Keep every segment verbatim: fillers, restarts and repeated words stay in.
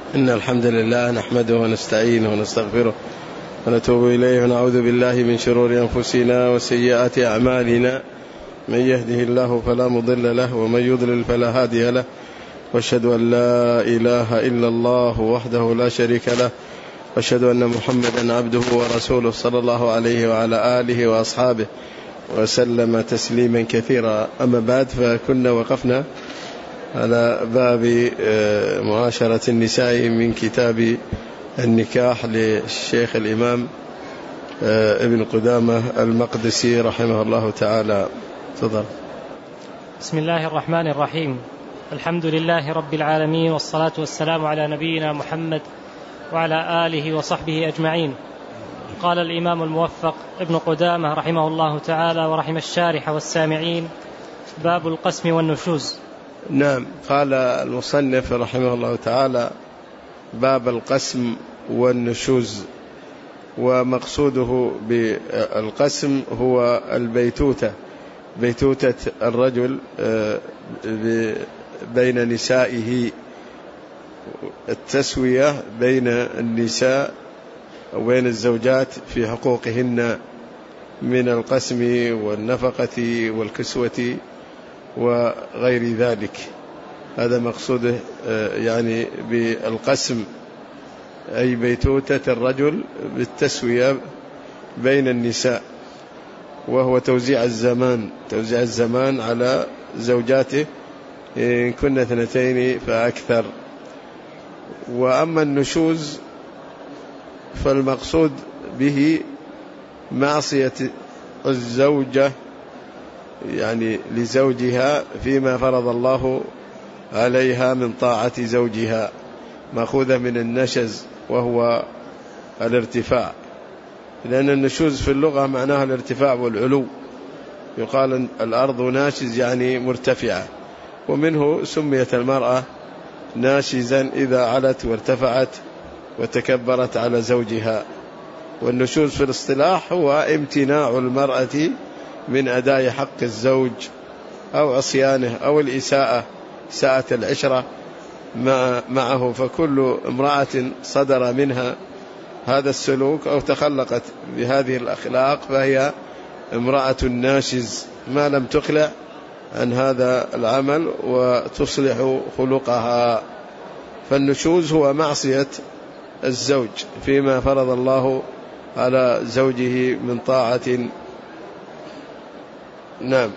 إن الحمد لله نحمده ونستعينه ونستغفره ونتوب إليه ونعوذ بالله من شرور أنفسنا وسيئات أعمالنا، من يهده الله فلا مضل له ومن يضلل فلا هادي له، وأشهد أن لا إله إلا الله وحده لا شريك له، وأشهد أن محمدا عبده ورسوله صلى الله عليه وعلى آله وأصحابه وسلم تسليما كثيرا. أما بعد، فكنا وقفنا على باب معاشرة النساء من كتاب النكاح للشيخ الإمام ابن قدامة المقدسي رحمه الله تعالى. تفضل. بسم الله الرحمن الرحيم. الحمد لله رب العالمين، والصلاة والسلام على نبينا محمد وعلى آله وصحبه أجمعين. قال الإمام الموفق ابن قدامة رحمه الله تعالى ورحم الشارح والسامعين: باب القسم والنشوز. نعم، قال المصنف رحمه الله تعالى: باب القسم والنشوز. ومقصوده بالقسم هو البيتوتة، بيتوتة الرجل بين نسائه، التسوية بين النساء وبين الزوجات في حقوقهن من القسم والنفقة والكسوة وغير ذلك. هذا مقصوده يعني بالقسم، أي بيتوتة الرجل بالتسوية بين النساء، وهو توزيع الزمان توزيع الزمان على زوجاته إن كنا اثنتين فأكثر. وأما النشوز فالمقصود به معصية الزوجة يعني لزوجها فيما فرض الله عليها من طاعة زوجها، مأخوذة من النشز وهو الارتفاع، لأن النشوز في اللغة معناها الارتفاع والعلو. يقال الأرض ناشز يعني مرتفعة، ومنه سميت المرأة ناشزا إذا علت وارتفعت وتكبرت على زوجها. والنشوز في الاصطلاح هو امتناع المرأة من أداء حق الزوج أو عصيانه أو الإساءة، إساءة العشرة معه. فكل امرأة صدر منها هذا السلوك أو تخلقت بهذه الأخلاق فهي امرأة ناشز، ما لم تقلع عن هذا العمل وتصلح خلقها. فالنشوز هو معصية الزوج فيما فرض الله على زوجه من طاعة. نعم.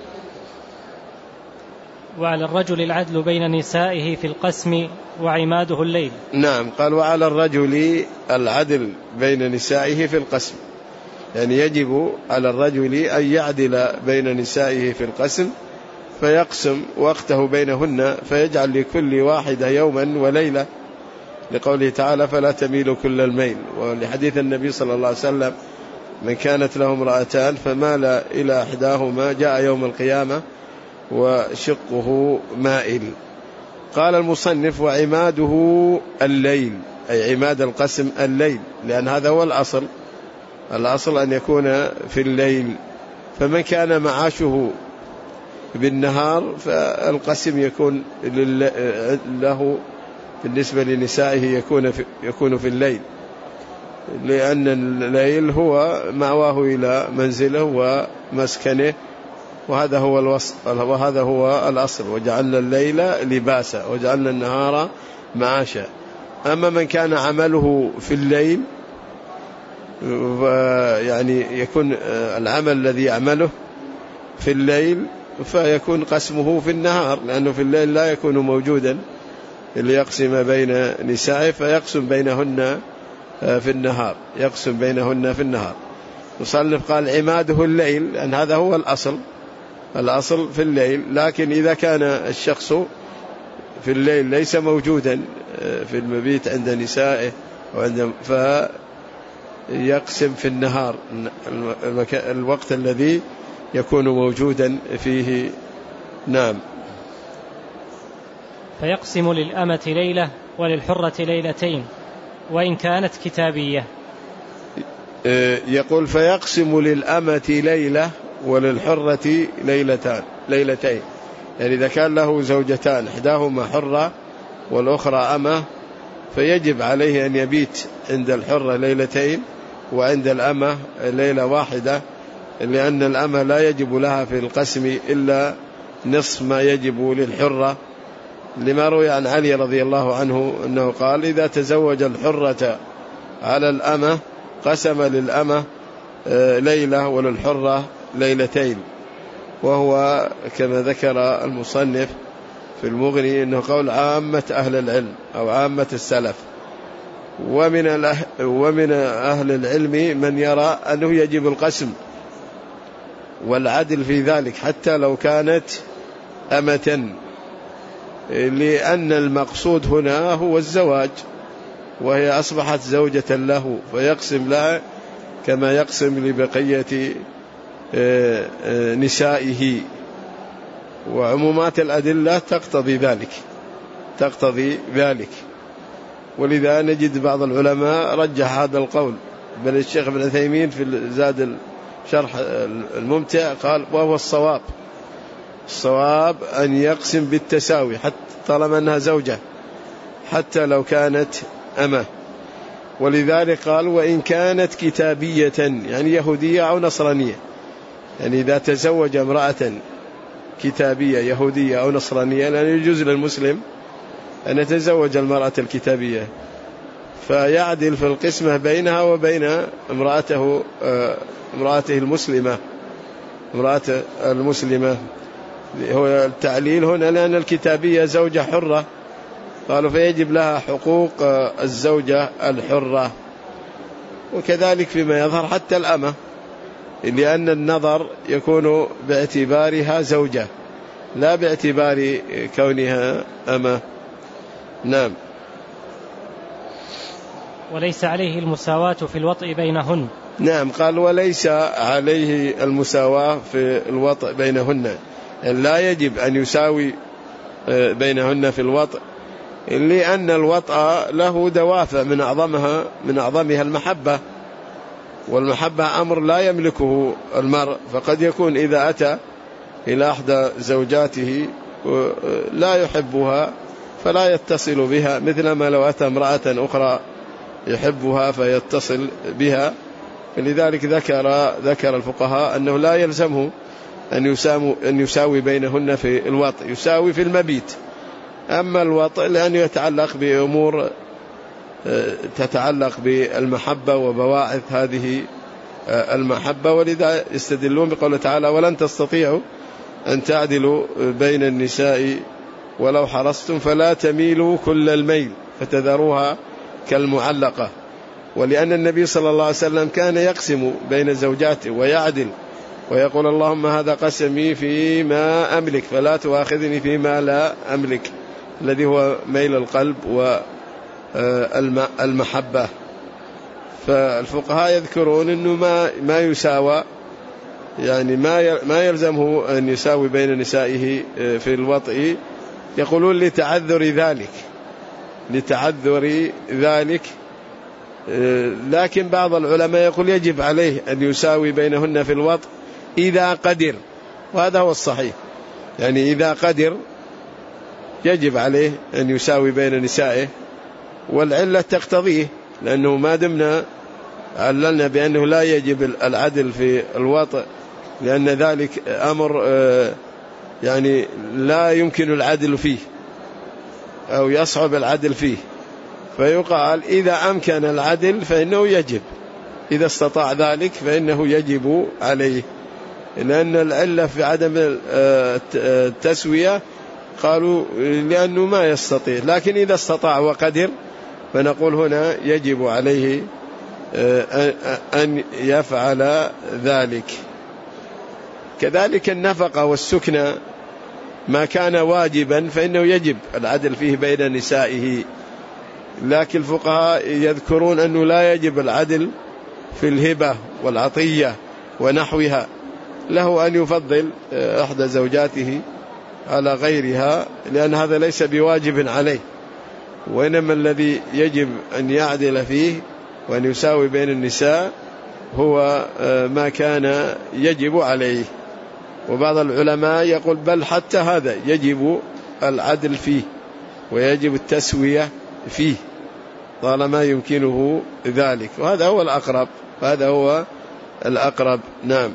وعلى الرجل العدل بين نسائه في القسم وعماده الليل. نعم، قال: وعلى الرجل العدل بين نسائه في القسم، يعني يجب على الرجل أن يعدل بين نسائه في القسم، فيقسم وقته بينهن، فيجعل لكل واحدة يوما وليلة، لقوله تعالى: فلا تميل كل الميل، ولحديث النبي صلى الله عليه وسلم: من كانت له امرأتان فمال إلى إحداهما جاء يوم القيامة وشقه مائل. قال المصنف: وعماده الليل، أي عماد القسم الليل، لأن هذا هو الأصل الأصل أن يكون في الليل. فمن كان معاشه بالنهار فالقسم يكون له بالنسبة لنسائه يكون في, يكون في الليل، لأن الليل هو مأواه إلى منزله ومسكنه، وهذا هو الوصف وهذا هو الأصل: وجعلنا الليل لباسا وجعلنا النهار معاشا. أما من كان عمله في الليل يعني يكون العمل الذي يعمله في الليل فيكون قسمه في النهار، لأنه في الليل لا يكون موجودا ليقسم بين نسائه، فيقسم بينهن في النهار يقسم بينهن في النهار. مصنف قال: عماده الليل، لأن هذا هو الأصل الأصل في الليل. لكن إذا كان الشخص في الليل ليس موجودا في المبيت عند نسائه وعند فيقسم في النهار، الوقت الذي يكون موجودا فيه. نعم. فيقسم للأمة ليلة وللحرة ليلتين وإن كانت كتابية. يقول: فيقسم للأمة ليلة وللحرة ليلتان ليلتين، يعني إذا كان له زوجتان إحداهما حرة والأخرى أمة فيجب عليه أن يبيت عند الحرة ليلتين وعند الأمة ليلة واحدة، لأن الأمة لا يجب لها في القسم إلا نصف ما يجب للحرة، لما روي عن علي رضي الله عنه أنه قال: إذا تزوج الحرة على الأمة قسم للأمة ليلة وللحرة ليلتين. وهو كما ذكر المصنف في المغني أنه قول عامة أهل العلم أو عامة السلف. ومن ومن أهل العلم من يرى أنه يجب القسم والعدل في ذلك حتى لو كانت أمة، لأن المقصود هنا هو الزواج، وهي أصبحت زوجة له، فيقسم لها كما يقسم لبقية نسائه. وعمومات الأدلة تقتضي ذلك تقتضي ذلك ولذا نجد بعض العلماء رجح هذا القول، بل الشيخ ابن عثيمين في زاد الشرح الممتع قال: وهو الصواب الصواب أن يقسم بالتساوي حتى طالما أنها زوجة حتى لو كانت أمة. ولذلك قال: وإن كانت كتابية، يعني يهودية أو نصرانية، يعني إذا تزوج امرأة كتابية يهودية أو نصرانية، لأن يجوز للمسلم أن يتزوج المرأة الكتابية، فيعدل في القسمة بينها وبين امرأته امرأته المسلمة امرأته المسلمة. هو التعليل هنا لأن الكتابية زوجة حرة، قالوا فيجب لها حقوق الزوجة الحرة. وكذلك فيما يظهر حتى الأمة، لأن النظر يكون باعتبارها زوجة لا باعتبار كونها أمة. نعم. وليس عليه المساواة في الوطء بينهن. نعم، قال: وليس عليه المساواة في الوطء بينهن، لا يجب أن يساوي بينهن في الوطء، لأن الوطء له دوافع من أعظمها من أعظمها المحبة، والمحبة أمر لا يملكه المرء، فقد يكون إذا أتى إلى أحدى زوجاته لا يحبها فلا يتصل بها، مثلما لو أتى امرأة أخرى يحبها فيتصل بها. لذلك ذكر ذكر الفقهاء أنه لا يلزمه أن أن يساوي بينهن في الوطء، يساوي في المبيت. أما الوطء لأنه يتعلق بأمور تتعلق بالمحبة وبواعث هذه المحبة، ولذا يستدلون بقوله تعالى: ولن تستطيعوا أن تعدلوا بين النساء ولو حرصتم فلا تميلوا كل الميل فتذروها كالمعلقة. ولأن النبي صلى الله عليه وسلم كان يقسم بين زوجاته ويعدل ويقول: اللهم هذا قسمي فيما أملك فلا تؤاخذني فيما لا أملك، الذي هو ميل القلب والمحبة. فالفقهاء يذكرون أنه ما ما يساوى، يعني ما ما يلزمه أن يساوي بين نسائه في الوطء، يقولون لتعذر ذلك لتعذر ذلك لكن بعض العلماء يقول يجب عليه أن يساوي بينهن في الوطء إذا قدر، وهذا هو الصحيح، يعني إذا قدر يجب عليه أن يساوي بين نسائه، والعلة تقتضيه، لأنه ما دمنا عللنا بأنه لا يجب العدل في الوطء، لأن ذلك أمر يعني لا يمكن العدل فيه أو يصعب العدل فيه، فيقال إذا أمكن العدل فإنه يجب، إذا استطاع ذلك فإنه يجب عليه، لأن العلة في عدم التسوية قالوا لأنه ما يستطيع، لكن إذا استطاع وقدر فنقول هنا يجب عليه أن يفعل ذلك. كذلك النفقة والسكنى ما كان واجبا فإنه يجب العدل فيه بين نسائه، لكن الفقهاء يذكرون أنه لا يجب العدل في الهبة والعطية ونحوها، له أن يفضل إحدى زوجاته على غيرها، لأن هذا ليس بواجب عليه، وإنما الذي يجب أن يعدل فيه وأن يساوي بين النساء هو ما كان يجب عليه. وبعض العلماء يقول بل حتى هذا يجب العدل فيه ويجب التسوية فيه، طالما يمكنه ذلك، وهذا هو الأقرب، هذا هو الأقرب. نعم.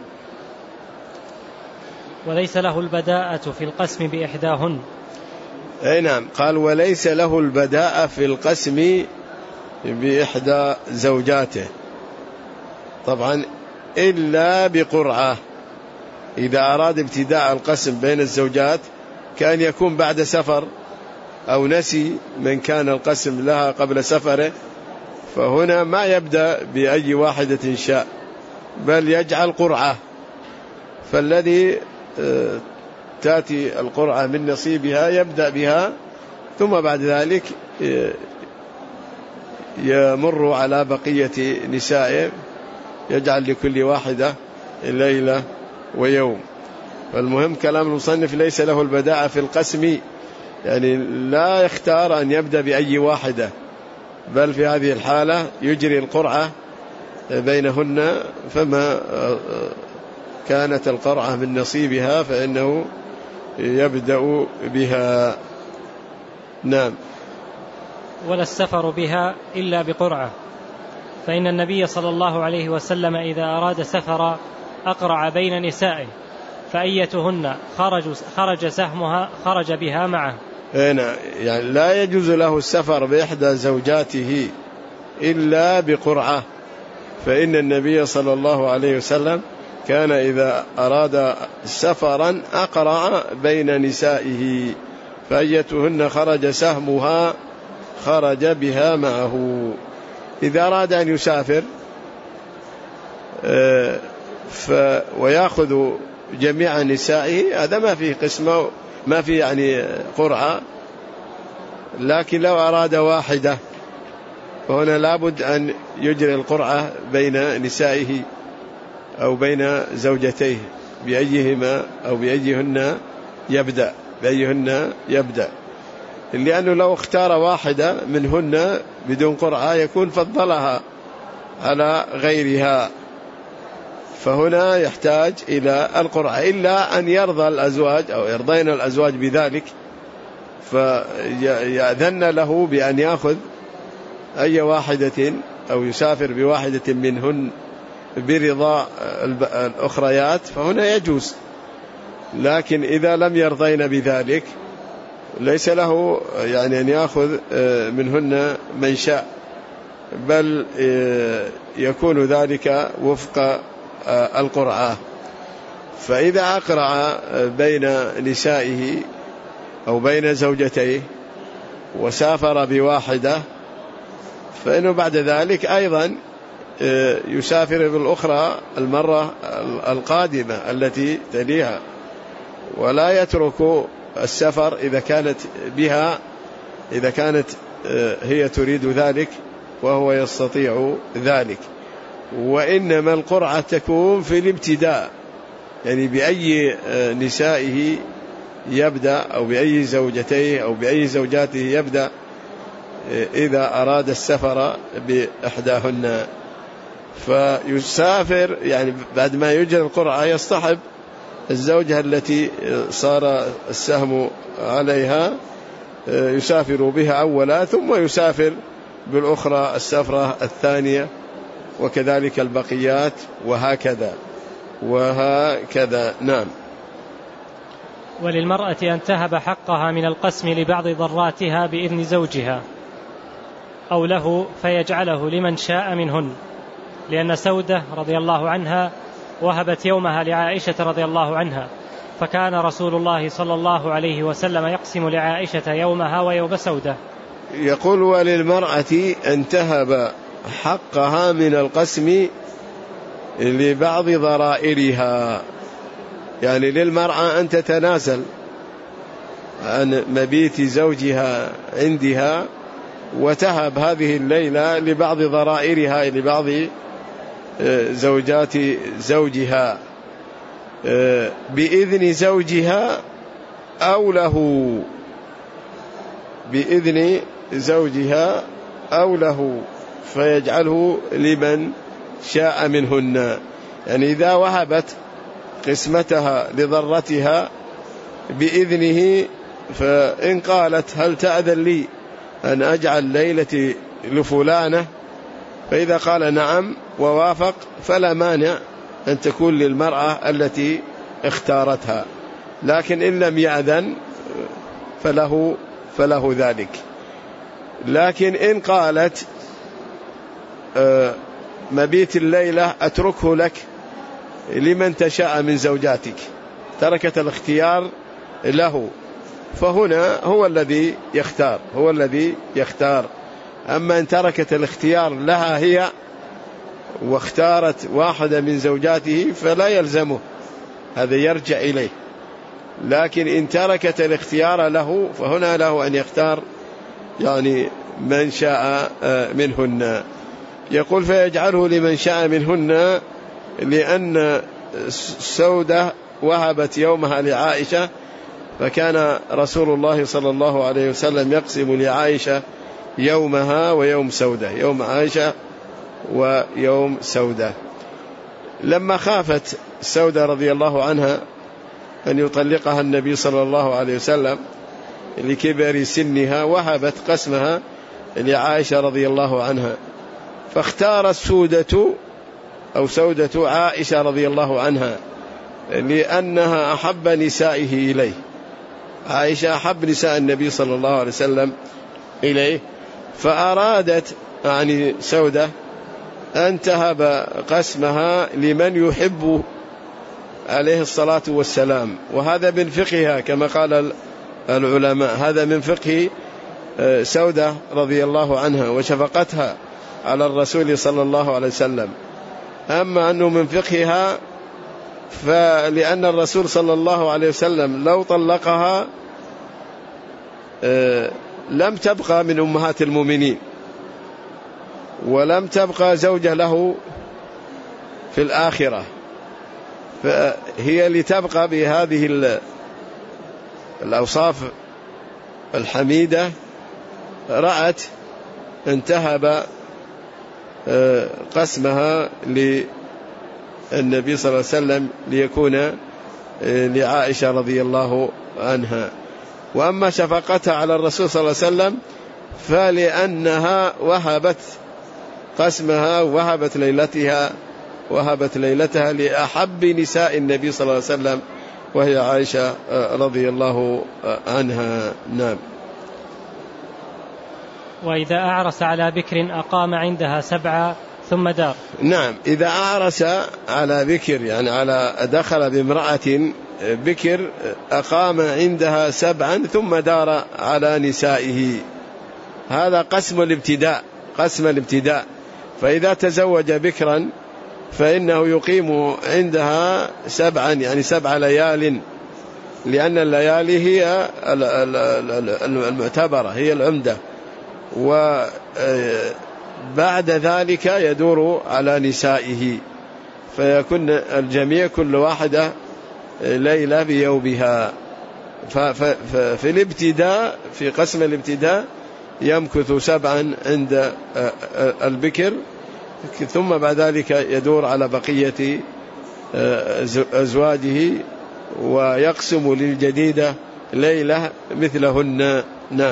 وليس له البداءة في القسم بإحداهن. أي نعم، قال وليس له البداءة في القسم بإحدى زوجاته، طبعا إلا بقرعة. إذا أراد ابتداء القسم بين الزوجات كان يكون بعد سفر أو نسي من كان القسم لها قبل سفره، فهنا ما يبدأ بأي واحدة شاء، بل يجعل قرعة، فالذي تأتي القرعة من نصيبها يبدأ بها، ثم بعد ذلك يمر على بقية نسائه، يجعل لكل واحدة ليلة ويوم. فالمهم كلام المصنف ليس له البداءة في القسم، يعني لا يختار أن يبدأ بأي واحدة، بل في هذه الحالة يجري القرعة بينهن، فما كانت القرعة من نصيبها فإنه يبدأ بها. نعم. ولا السفر بها إلا بقرعة، فإن النبي صلى الله عليه وسلم إذا أراد سفر أقرع بين نسائه، فأيتهن خرج, خرج سهمها خرج بها معه. هنا يعني لا يجوز له السفر بإحدى زوجاته إلا بقرعة، فإن النبي صلى الله عليه وسلم كان إذا أراد سفرا أقرع بين نسائه، فأيتهن خرج سهمها خرج بها معه. إذا أراد أن يسافر ويأخذ جميع نسائه هذا ما فيه قسمة، ما فيه يعني قرعة، لكن لو أراد واحدة فهنا لابد أن يجري القرعة بين نسائه أو بين زوجتيه بأيهما أو بأيهن يبدأ بأيهن يبدأ لأنه لو اختار واحدة منهن بدون قرعة يكون فضلها على غيرها، فهنا يحتاج إلى القرعة، إلا أن يرضى الأزواج أو يرضين الأزواج بذلك، فيأذن له بأن يأخذ أي واحدة أو يسافر بواحدة منهن برضا الأخريات، فهنا يجوز. لكن إذا لم يرضين بذلك ليس له يعني أن يأخذ منهن من شاء، بل يكون ذلك وفق القرعة. فإذا أقرع بين نسائه أو بين زوجتيه وسافر بواحدة فإنه بعد ذلك أيضا يسافر بالأخرى المرة القادمة التي تليها، ولا يترك السفر إذا كانت بها إذا كانت هي تريد ذلك وهو يستطيع ذلك. وإنما القرعة تكون في الابتداء، يعني بأي نسائه يبدأ أو بأي زوجتيه أو بأي زوجاته يبدأ إذا أراد السفر بإحداهن. فيسافر يعني بعد ما يجري القرعة يصطحب الزوجة التي صار السهم عليها، يسافر بها أولا ثم يسافر بالأخرى السفرة الثانية، وكذلك البقيات، وهكذا وهكذا. نعم. وللمرأة أن تهب حقها من القسم لبعض ضراتها بإذن زوجها أو له فيجعله لمن شاء منهن، لأن سودة رضي الله عنها وهبت يومها لعائشة رضي الله عنها، فكان رسول الله صلى الله عليه وسلم يقسم لعائشة يومها ويوم سودة. يقول وللمرأة أن تهب حقها من القسم لبعض ضرائرها، يعني للمرأة أن تتنازل عن مبيت زوجها عندها وتهب هذه الليلة لبعض ضرائرها، لبعض زوجات زوجها بإذن زوجها أو له، بإذن زوجها أو له، فيجعله لمن شاء منهن. يعني إذا وهبت قسمتها لضرتها بإذنه، فإن قالت هل تأذن لي أن أجعل ليلتي لفلانة، فإذا قال نعم ووافق فلا مانع أن تكون للمرأة التي اختارتها، لكن إن لم يأذن فله, فله ذلك. لكن إن قالت مبيت الليلة أتركه لك لمن تشاء من زوجاتك، تركت الاختيار له، فهنا هو الذي يختار هو الذي يختار. أما إن تركت الاختيار لها هي واختارت واحدة من زوجاته فلا يلزمه، هذا يرجع إليه. لكن إن تركت الاختيار له فهنا له أن يختار يعني من شاء منهن. يقول فيجعله لمن شاء منهن، لأن سودة وهبت يومها لعائشة، فكان رسول الله صلى الله عليه وسلم يقسم لعائشة يومها ويوم سودة، يوم عائشة ويوم سودة. لما خافت سودة رضي الله عنها أن يطلقها النبي صلى الله عليه وسلم لكبر سنها، وهبت قسمها لعائشة رضي الله عنها، فاختارت سودة أو سودة عائشة رضي الله عنها لأنها أحب نسائه إليه. عائشة أحب نساء النبي صلى الله عليه وسلم إليه، فأرادت يعني سودة أن تهب قسمها لمن يحب عليه الصلاة والسلام. وهذا من فقهها كما قال العلماء، هذا من فقه سودة رضي الله عنها وشفقتها على الرسول صلى الله عليه وسلم. أما أنه من فقهها فلأن الرسول صلى الله عليه وسلم لو طلقها لم تبقى من أمهات المؤمنين ولم تبقى زوجة له في الآخرة، فهي لتبقى بهذه الأوصاف الحميدة رأت أن تهب قسمها للنبي صلى الله عليه وسلم ليكون لعائشة رضي الله عنها. وأما شفقتها على الرسول صلى الله عليه وسلم فلأنها وهبت قسمها وهبت ليلتها وهبت ليلتها لأحب نساء النبي صلى الله عليه وسلم وهي عائشة رضي الله عنها. نعم. وإذا أعرس على بكر أقام عندها سبعة ثم دار. نعم، إذا أعرس على بكر يعني على دخل بامرأة بكر أقام عندها سبعا ثم دار على نسائه، هذا قسم الابتداء قسم الابتداء. فإذا تزوج بكرا فإنه يقيم عندها سبعا يعني سبع ليال، لأن الليالي هي المعتبرة هي العمدة، وبعد ذلك يدور على نسائه فيكون الجميع كل واحدة ليلة بيومها. ففي الابتداء في قسم الابتداء يمكث سبعا عند البكر، ثم بعد ذلك يدور على بقية أزواجه ويقسم للجديدة ليلة مثلهن. نعم.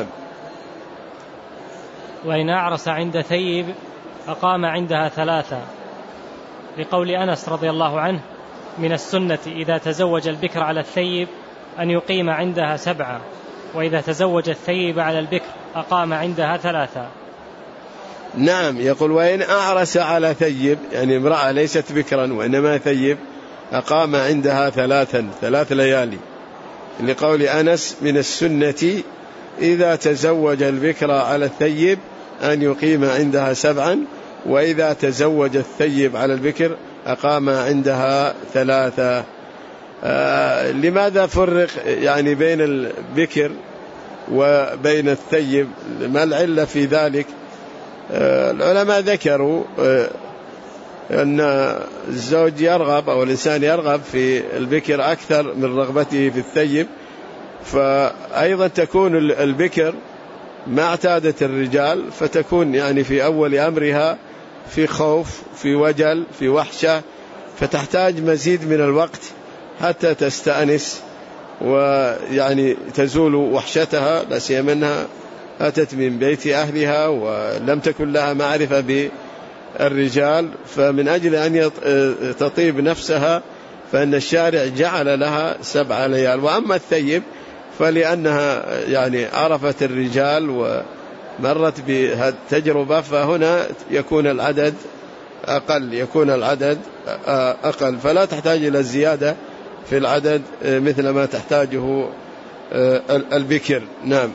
وإن أعرس عند ثيب أقام عندها ثلاثة، لقول أنس رضي الله عنه من السنة إذا تزوج البكر على الثيب أن يقيم عندها سبعة، وإذا تزوج الثيب على البكر أقام عندها ثلاثة. نعم. يقول وإن أعرس على ثيب يعني امرأة ليست بكرا وإنما ثيب أقام عندها ثلاثا ثلاث ليالي، لقول أنس من السنة إذا تزوج البكر على الثيب أن يقيم عندها سبعا، وإذا تزوج الثيب على البكر أقام عندها ثلاثة. آه لماذا فرق يعني بين البكر وبين الثيب؟ ما العلة في ذلك؟ آه العلماء ذكروا آه أن الزوج يرغب أو الإنسان يرغب في البكر أكثر من رغبته في الثيب، فأيضا تكون البكر ما اعتادت الرجال، فتكون يعني في أول أمرها في خوف في وجل في وحشة، فتحتاج مزيد من الوقت حتى تستأنس ويعني تزول وحشتها، لا سيما أنها أتت من بيت أهلها ولم تكن لها معرفة بالرجال، فمن أجل أن تطيب نفسها فإن الشارع جعل لها سبع ليال. وأما الثيب فلأنها يعني عرفت الرجال ومرت بالتجربة فهنا يكون العدد أقل يكون العدد أقل فلا تحتاج إلى الزيادة في العدد مثل ما تحتاجه البكر. نعم.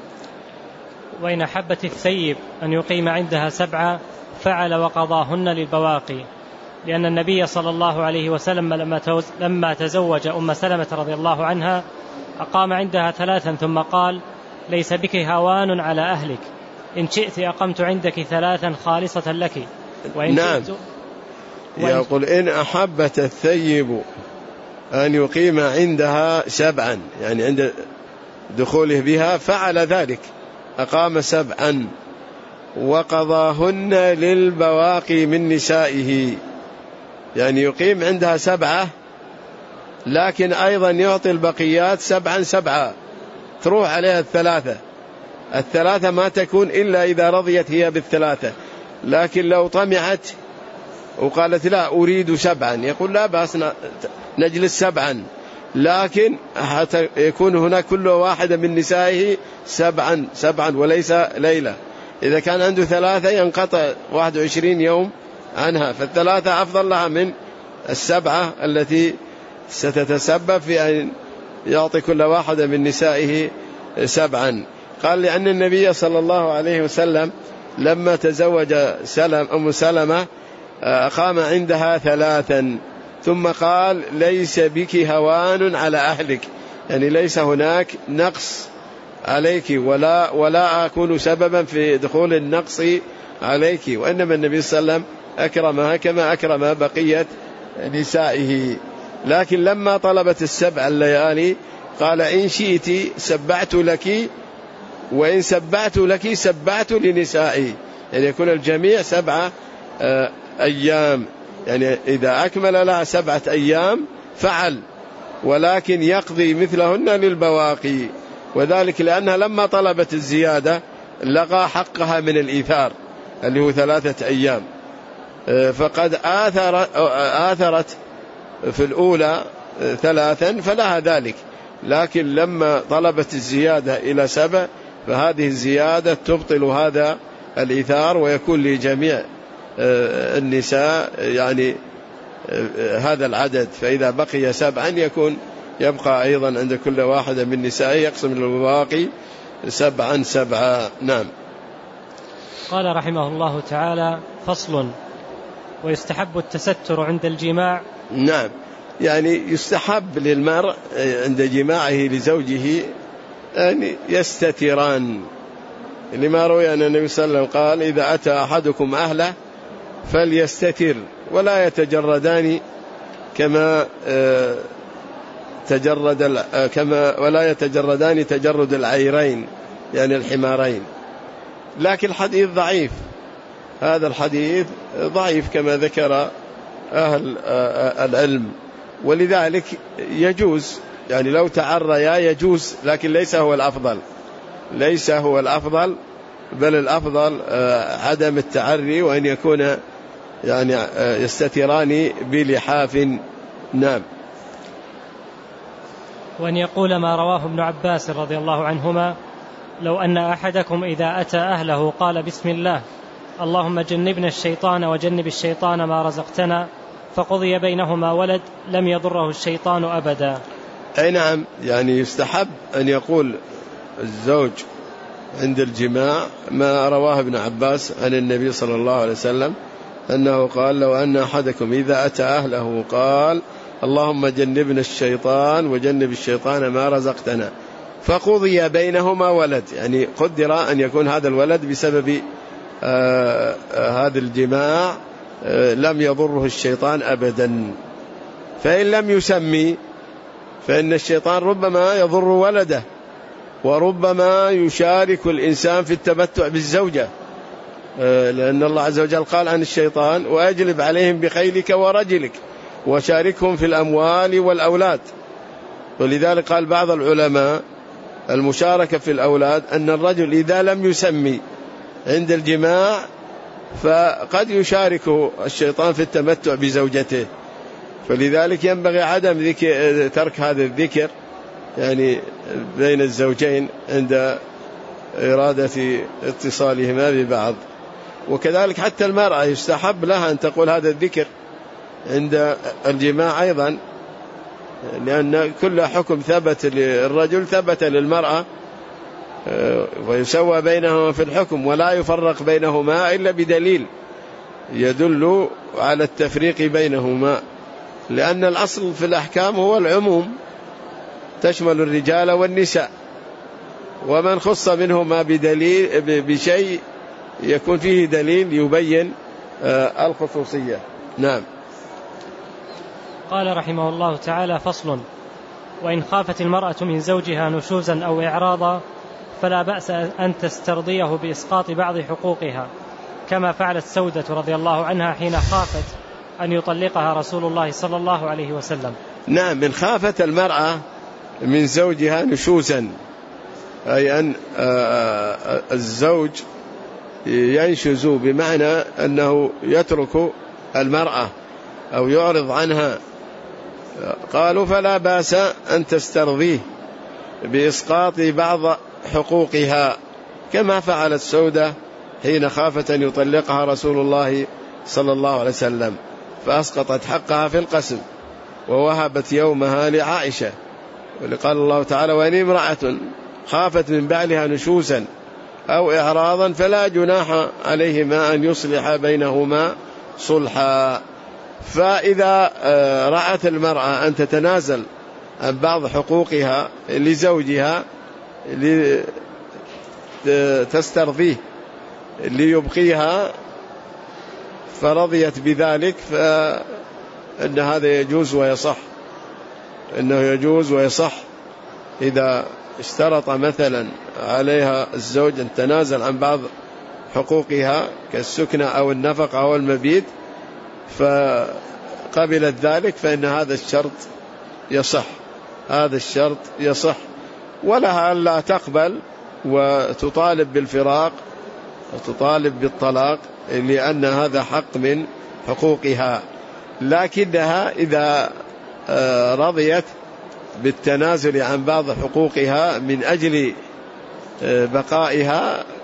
وإن أحبت الثيب أن يقيم عندها سبعة فعل وقضاهن للبواقي، لأن النبي صلى الله عليه وسلم لما تزوج أم سلمة رضي الله عنها أقام عندها ثلاثا ثم قال: ليس بك هوان على أهلك، إن شئت أقمت عندك ثلاثا خالصة لك وإن نعم. يقول إن أحبت الثيب أن يقيم عندها سبعا، يعني عند دخوله بها فعل ذلك، أقام سبعا وقضاهن للبواقي من نسائه، يعني يقيم عندها سبعة لكن أيضا يعطي البقيات سبعا سبعة، تروح عليها الثلاثة. الثلاثة ما تكون إلا إذا رضيت هي بالثلاثة، لكن لو طمعت وقالت لا أريد سبعا يقول لا بأس نجلس سبعا، لكن حتى يكون هناك كل واحدة من نسائه سبعا سبعا وليس ليلة. إذا كان عنده ثلاثة ينقطع واحد وعشرين يوم عنها، فالثلاثة أفضل لها من السبعة التي ستتسبب في أن يعطي كل واحدة من نسائه سبعا. قال لأن النبي صلى الله عليه وسلم لما تزوج سلم أم سلمة أقام عندها ثلاثا ثم قال: ليس بك هوان على أهلك، يعني ليس هناك نقص عليك ولا, ولا أكون سببا في دخول النقص عليك، وإنما النبي صلى الله عليه وسلم أكرمها كما أكرم بقية نسائه. لكن لما طلبت السبع الليالي قال: إن شئت سبعت لك، وإن سبعت لك سبعت لنسائي، يعني يكون الجميع سبعة أيام، يعني إذا أكمل لها سبعة أيام فعل، ولكن يقضي مثلهن للبواقي، وذلك لأنها لما طلبت الزيادة لغى حقها من الإيثار اللي هو ثلاثة أيام، فقد آثر آثرت في الأولى ثلاثا فلها ذلك، لكن لما طلبت الزيادة إلى سبع فهذه الزيادة تبطل هذا الإيثار، ويكون لجميع النساء يعني هذا العدد، فإذا بقي سبعا يكون يبقى أيضا عند كل واحدة من نسائه يقسم البواقي سبعا سبعا. نعم. قال رحمه الله تعالى: فصل: ويستحب التستر عند الجماع. نعم، يعني يستحب للمرء عند جماعه لزوجه أن يستتران، لما روي أن النبي صلى الله عليه وسلم قال: إذا أتى أحدكم أهله فليستتر ولا يتجردان كما تجرد كما ولا يتجردان تجرد العيرين، يعني الحمارين. لكن الحديث ضعيف، هذا الحديث ضعيف كما ذكر أهل العلم، ولذلك يجوز، يعني لو تعريا يجوز، لكن ليس هو الأفضل، ليس هو الأفضل، بل الأفضل عدم التعري، وأن يكون يعني يستتران بلحاف. نعم. وأن يقول ما رواه ابن عباس رضي الله عنهما: لو أن أحدكم إذا أتى أهله قال: بسم الله اللهم جنبنا الشيطان وجنب الشيطان ما رزقتنا، فقضي بينهما ولد لم يضره الشيطان أبدا. أي نعم، يعني يستحب أن يقول الزوج عند الجماع ما رواه ابن عباس عن النبي صلى الله عليه وسلم أنه قال: لو أن أحدكم إذا أتى أهله قال: اللهم جنبنا الشيطان وجنب الشيطان ما رزقتنا، فقضي بينهما ولد، يعني قدر أن يكون هذا الولد بسبب آه آه هذا الجماع آه لم يضره الشيطان أبدا. فإن لم يسمي فإن الشيطان ربما يضر ولده، وربما يشارك الإنسان في التمتع بالزوجة، لأن الله عز وجل قال عن الشيطان: وأجلب عليهم بخيلك ورجلك وشاركهم في الأموال والأولاد. ولذلك قال بعض العلماء المشاركة في الأولاد أن الرجل إذا لم يسمي عند الجماع فقد يشارك الشيطان في التمتع بزوجته، فلذلك ينبغي عدم ذكر ترك هذا الذكر يعني بين الزوجين عند إرادة اتصالهما ببعض. وكذلك حتى المرأة يستحب لها أن تقول هذا الذكر عند الجماع أيضا، لأن كل حكم ثبت للرجل ثبت للمرأة، ويسوى بينهما في الحكم ولا يفرق بينهما إلا بدليل يدل على التفريق بينهما، لأن الأصل في الأحكام هو العموم تشمل الرجال والنساء، ومن خص منهما بدليل بشيء يكون فيه دليل يبين الخصوصية. نعم. قال رحمه الله تعالى: فصل: وإن خافت المرأة من زوجها نشوزا أو إعراضا فلا بأس أن تسترضيه بإسقاط بعض حقوقها، كما فعلت سودة رضي الله عنها حين خافت أن يطلقها رسول الله صلى الله عليه وسلم. نعم، من خافت المرأة من زوجها نشوزا، أي أن الزوج ينشز بمعنى أنه يترك المرأة أو يعرض عنها، قالوا فلا بأس أن تسترضيه بإسقاط بعض حقوقها، كما فعلت سودة حين خافت أن يطلقها رسول الله صلى الله عليه وسلم فأسقطت حقها في القسم ووهبت يومها لعائشة. ولقال الله تعالى: وإن امرأة خافت من بعلها نشوزا أو إعراضا فلا جناح عليهما أن يصلح بينهما صلحا. فإذا رأت المرأة أن تتنازل عن بعض حقوقها لزوجها لتسترضيه ليبقيها فرضيت بذلك فإن هذا يجوز ويصح، إنه يجوز ويصح إذا اشترط مثلا عليها الزوج أن تنازل عن بعض حقوقها كالسكنة أو النفقة أو المبيت فقبلت ذلك فإن هذا الشرط يصح، هذا الشرط يصح. ولها ألا تقبل وتطالب بالفراق وتطالب بالطلاق لأن هذا حق من حقوقها، لكنها إذا رضيت بالتنازل عن بعض حقوقها من أجل بقائها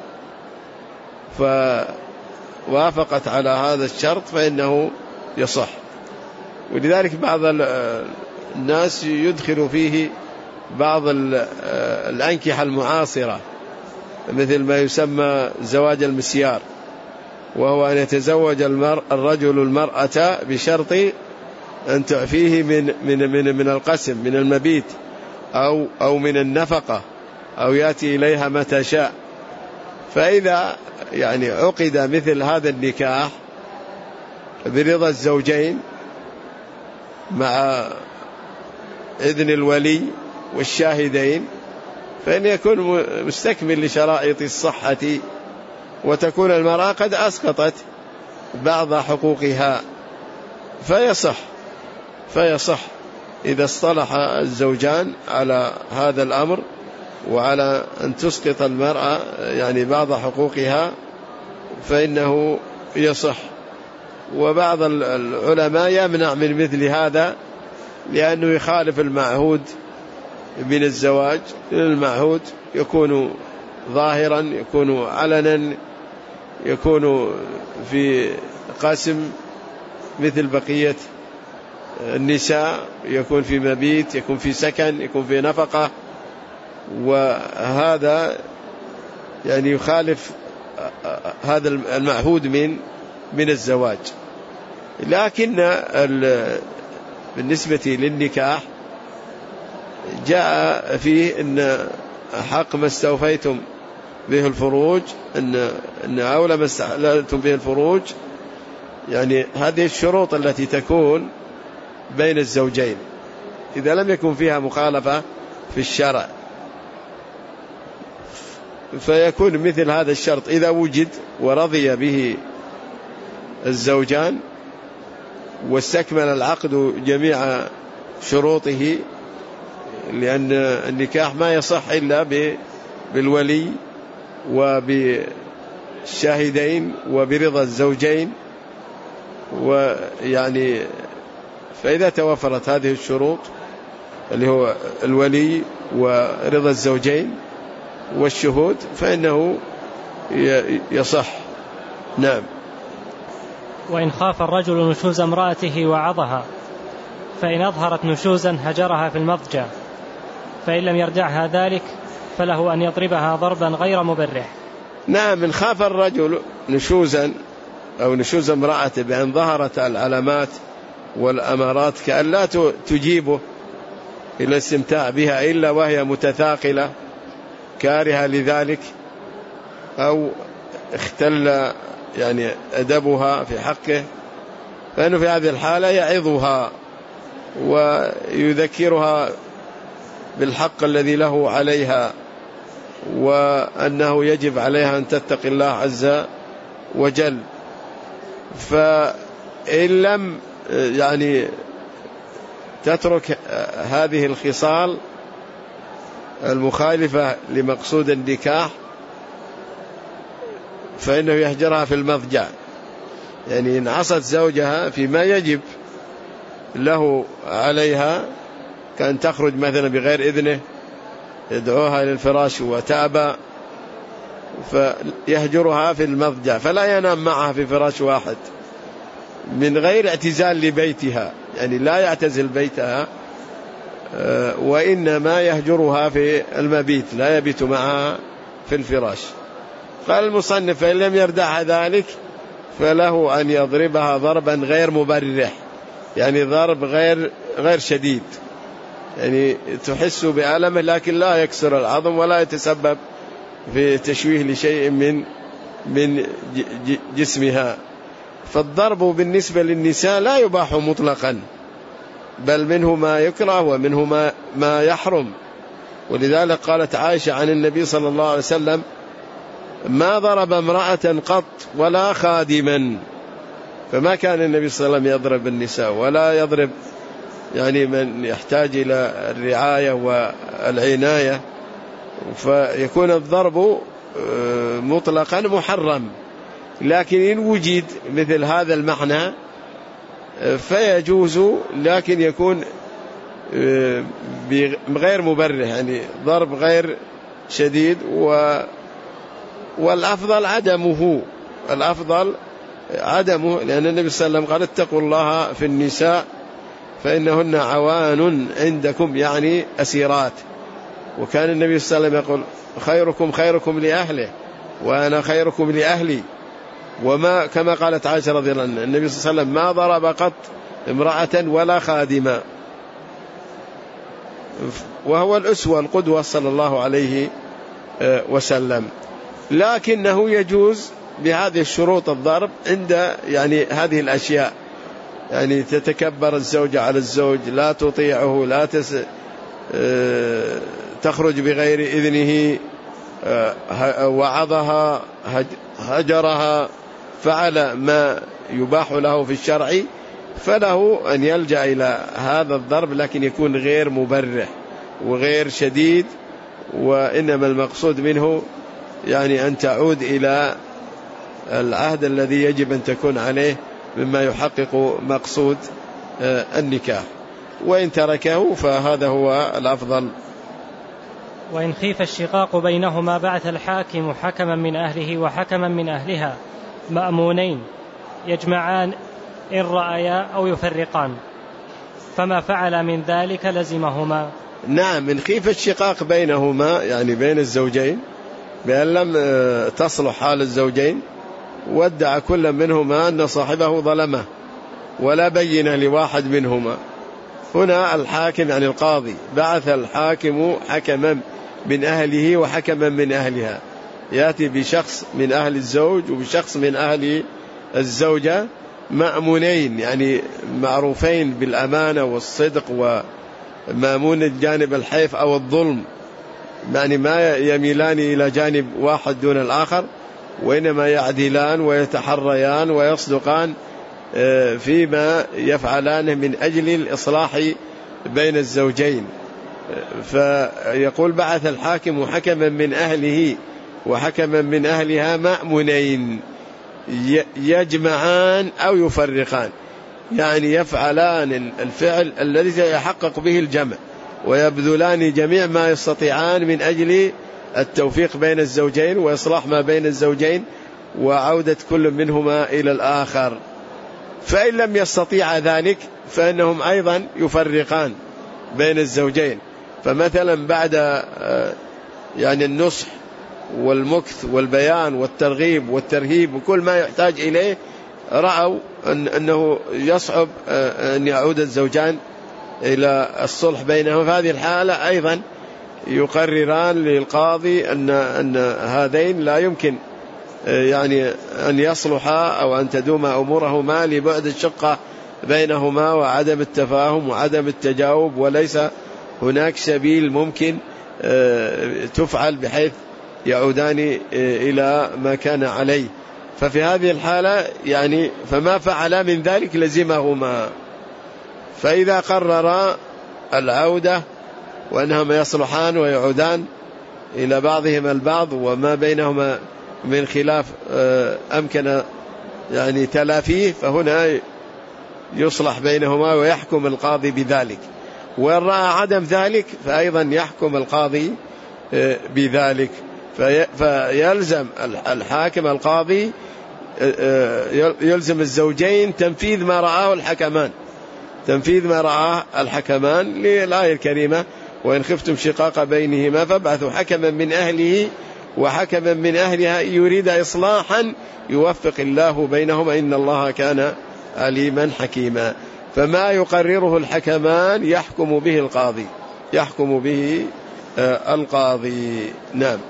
فوافقت على هذا الشرط فإنه يصح. ولذلك بعض الناس يدخل فيه بعض الأنكحة المعاصرة مثل ما يسمى زواج المسيار، وهو أن يتزوج الرجل المرأة بشرط أن تعفيه من من من من القسم من المبيت أو أو من النفقة أو يأتي إليها متى شاء. فإذا يعني عقد مثل هذا النكاح برضا الزوجين مع إذن الولي والشاهدين فإن يكون مستكمل لشرائط الصحة، وتكون المرأة قد أسقطت بعض حقوقها فيصح فيصح إذا اصطلح الزوجان على هذا الأمر وعلى أن تسقط المرأة يعني بعض حقوقها فإنه يصح. وبعض العلماء يمنع من مثل هذا لأنه يخالف المعهود من الزواج، المعهود يكون ظاهرا، يكون علنا، يكون في قسم مثل بقية النساء، يكون في مبيت، يكون في سكن، يكون في نفقة، وهذا يعني يخالف هذا المعهود من من الزواج. لكن بالنسبة للنكاح جاء فيه أن حق ما استوفيتم به الفروج أن أن أولى ما استحللتم به الفروج، يعني هذه الشروط التي تكون بين الزوجين إذا لم يكن فيها مخالفة في الشرع، فيكون مثل هذا الشرط إذا وجد ورضي به الزوجان واستكمل العقد جميع شروطه لأن النكاح ما يصح إلا بالولي وبالشاهدين وبرضا الزوجين، ويعني فإذا توفرت هذه الشروط اللي هو الولي ورضا الزوجين والشهود فإنه يصح. نعم. وإن خاف الرجل نشوز امرأته وعظها، فإن أظهرت نشوزا هجرها في المضجع، فإن لم يرجعها ذلك فله أن يضربها ضربا غير مبرح. نعم. إن خاف الرجل نشوزا أو نشوز امرأته بأن ظهرت العلامات والأمارات كأن لا تجيبه إلى الاستمتاع بها إلا وهي متثاقلة كارهة لذلك، أو اختل يعني أدبها في حقه، فإنه في هذه الحالة يعظها ويذكرها بالحق الذي له عليها، وأنه يجب عليها أن تتقي الله عز وجل. فإن لم يعني تترك هذه الخصال المخالفة لمقصود النكاح فإنه يهجرها في المضجع، يعني إن عصت زوجها فيما يجب له عليها كأن تخرج مثلا بغير إذنه، يدعوها إلى الفراش وتأبى، فيهجرها في المضجع، فلا ينام معها في فراش واحد من غير اعتزال لبيتها، يعني لا يعتزل بيتها، وإنما يهجرها في المبيت، لا يبيت معها في الفراش. قال المصنف: فإن لم يردعها ذلك فله أن يضربها ضربا غير مبرح، يعني ضرب غير غير شديد، يعني تحس بألمه لكن لا يكسر العظم ولا يتسبب في تشويه لشيء من من جسمها. فالضرب بالنسبة للنساء لا يباح مطلقا، بل منه ما يكره ومنه ما, ما يحرم. ولذلك قالت عائشة عن النبي صلى الله عليه وسلم: ما ضرب امرأة قط ولا خادما. فما كان النبي صلى الله عليه وسلم يضرب النساء ولا يضرب يعني من يحتاج إلى الرعاية والعناية، فيكون الضرب مطلقا محرم. لكن إن وجد مثل هذا المعنى فيجوز، لكن يكون غير مبرح، يعني ضرب غير شديد، و والأفضل عدمه، الأفضل عدمه، لأن النبي صلى الله عليه وسلم قال: اتقوا الله في النساء فإنهن عوان عندكم، يعني أسيرات. وكان النبي صلى الله عليه وسلم يقول: خيركم خيركم لأهله وأنا خيركم لأهلي. وما كما قالت عائشة رضي الله عنها: النبي صلى الله عليه وسلم ما ضرب قط امرأة ولا خادمة، وهو الأسوة القدوة صلى الله عليه وسلم. لكنه يجوز بهذه الشروط الضرب عند يعني هذه الأشياء، يعني تتكبر الزوجة على الزوج، لا تطيعه، لا تس... تخرج بغير إذنه، وعظها، هجرها، فعل ما يباح له في الشرع، فله أن يلجأ إلى هذا الضرب، لكن يكون غير مبرح وغير شديد، وإنما المقصود منه يعني أن تعود إلى العهد الذي يجب أن تكون عليه مما يحقق مقصود النكاح، وإن تركه فهذا هو الأفضل. وإن خيف الشقاق بينهما بعث الحاكم حكما من أهله وحكما من أهلها مأمونين يجمعان إن رأيا أو يفرقان، فما فعل من ذلك لزمهما. نعم. من خيف الشقاق بينهما، يعني بين الزوجين، بأن لم تصلح حال الزوجين، وادعى كل منهما أن صاحبه ظلمه ولا بين لواحد منهما، هنا الحاكم يعني القاضي بعث الحاكم حكما من أهله وحكما من أهلها، يأتي بشخص من أهل الزوج وبشخص من أهل الزوجة مأمونين، يعني معروفين بالأمانة والصدق، ومأمون الجانب الحيف أو الظلم، يعني ما يميلان إلى جانب واحد دون الآخر، وإنما يعدلان ويتحريان ويصدقان فيما يفعلانه من أجل الإصلاح بين الزوجين. فيقول بعث الحاكم حكما من أهله وحكما من أهلها مأمونين يجمعان أو يفرقان، يعني يفعلان الفعل الذي يحقق به الجمع ويبذلان جميع ما يستطيعان من أجل التوفيق بين الزوجين وإصلاح ما بين الزوجين وعودة كل منهما إلى الآخر. فإن لم يستطيع ذلك فإنهم أيضا يفرقان بين الزوجين. فمثلا بعد يعني النصح والمكث والبيان والترغيب والترهيب وكل ما يحتاج إليه رأوا أن أنه يصعب أن يعود الزوجان إلى الصلح بينهم، في هذه الحالة أيضا يقرران للقاضي أن أن هذين لا يمكن يعني أن يصلحا أو أن تدوم أمورهما لبعد الشقة بينهما وعدم التفاهم وعدم التجاوب، وليس هناك سبيل ممكن تفعل بحيث يعودان إلى ما كان عليه. ففي هذه الحالة يعني فما فعل من ذلك لزمهما. فإذا قرر العودة وأنهما يصلحان ويعودان إلى بعضهما البعض وما بينهما من خلاف أمكن يعني تلافيه، فهنا يصلح بينهما ويحكم القاضي بذلك. وإن رأى عدم ذلك فأيضا يحكم القاضي بذلك. فيلزم الحاكم القاضي يلزم الزوجين تنفيذ ما رآه الحكمان، تنفيذ ما رآه الحكمان للآية الكريمة وإن خفتم شقاق بينهما فابعثوا حكما من أهله وحكما من أهلها يريد إصلاحا يوفق الله بينهما إن الله كان عليما حكيما. فما يقرره الحكمان يحكم به القاضي، يحكم به القاضي. نعم.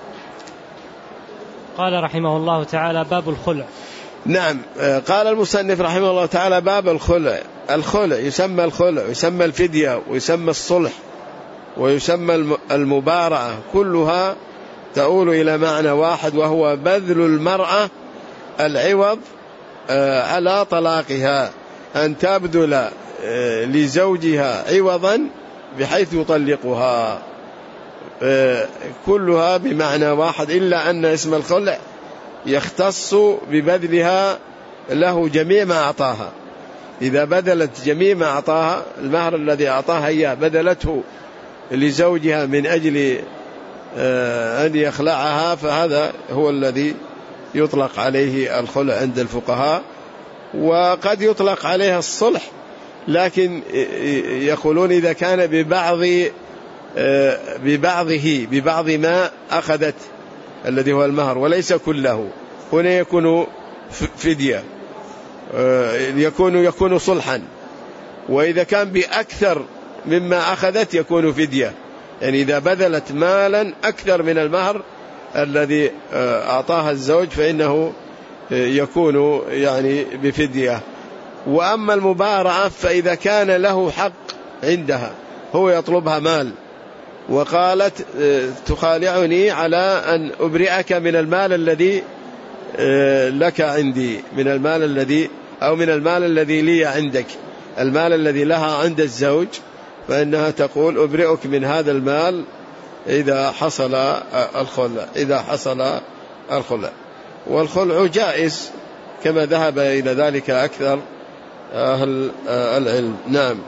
قال رحمه الله تعالى باب الخلع. نعم، قال المصنف رحمه الله تعالى باب الخلع. الخلع يسمى الخلع ويسمى الفدية ويسمى الصلح ويسمى المبارعة، كلها تؤول إلى معنى واحد وهو بذل المرأة العوض على طلاقها، أن تبذل لزوجها عوضا بحيث يطلقها، كلها بمعنى واحد، إلا أن اسم الخلع يختص ببذلها له جميع ما أعطاها. إذا بذلت جميع ما أعطاها المهر الذي أعطاها إياه بذلته لزوجها من أجل أن يخلعها، فهذا هو الذي يطلق عليه الخلع عند الفقهاء. وقد يطلق عليها الصلح، لكن يقولون إذا كان ببعض ببعضه ببعض ما أخذت الذي هو المهر وليس كله، هنا يكون فدية، يكون يكون صلحا. وإذا كان بأكثر مما أخذت يكون فدية، يعني إذا بذلت مالا أكثر من المهر الذي أعطاها الزوج فإنه يكون يعني بفدية. وأما المبارعة فإذا كان له حق عندها، هو يطلبها مال وقالت تخالعني على أن أبرئك من المال الذي لك عندي، من المال الذي أو من المال الذي لي عندك، المال الذي لها عند الزوج، فإنها تقول أبرئك من هذا المال إذا حصل الخلع، إذا حصل الخلع. والخلع جائز كما ذهب إلى ذلك أكثر أهل العلم. نعم.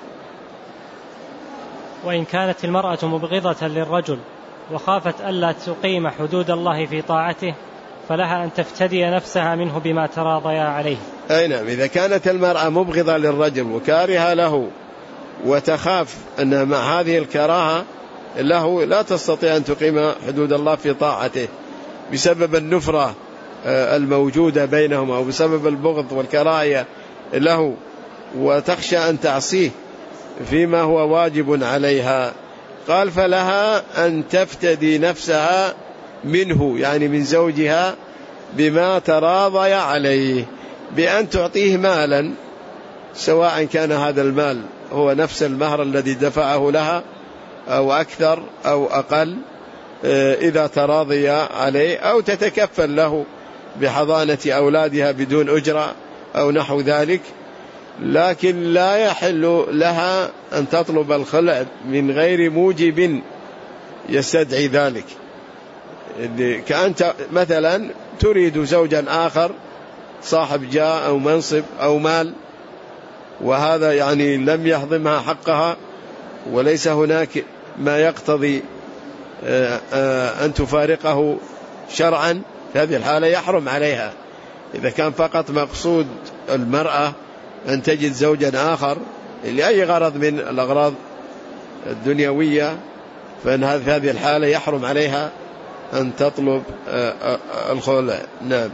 وإن كانت المرأة مبغضة للرجل وخافت ألا تقيم حدود الله في طاعته فلها أن تفتدي نفسها منه بما تراضيا عليه. أي نعم، إذا كانت المرأة مبغضة للرجل وكارهة له وتخاف أن مع هذه الكراهة له لا تستطيع أن تقيم حدود الله في طاعته بسبب النفرة الموجودة بينهم أو بسبب البغض والكراهية له، وتخشى أن تعصيه فيما هو واجب عليها، قال فلها أن تفتدي نفسها منه، يعني من زوجها، بما تراضي عليه، بأن تعطيه مالا، سواء كان هذا المال هو نفس المهر الذي دفعه لها أو أكثر أو أقل إذا تراضي عليه، أو تتكفل له بحضانة أولادها بدون أجرة أو نحو ذلك، لكن لا يحل لها أن تطلب الخلع من غير موجب يستدعي ذلك. كأنت مثلا تريد زوجا آخر صاحب جاه أو منصب أو مال، وهذا يعني لم يهضمها حقها وليس هناك ما يقتضي أن تفارقه شرعا، في هذه الحالة يحرم عليها. إذا كان فقط مقصود المرأة أن تجد زوجا آخر لأي غرض من الأغراض الدنيوية، فإن هذه الحالة يحرم عليها أن تطلب الخلع. نعم.